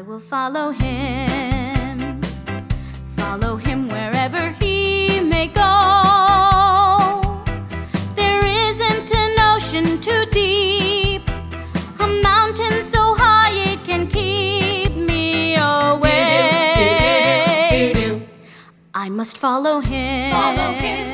will follow him wherever he may go. There isn't an ocean too deep, a mountain so high it can keep me away. I must follow him.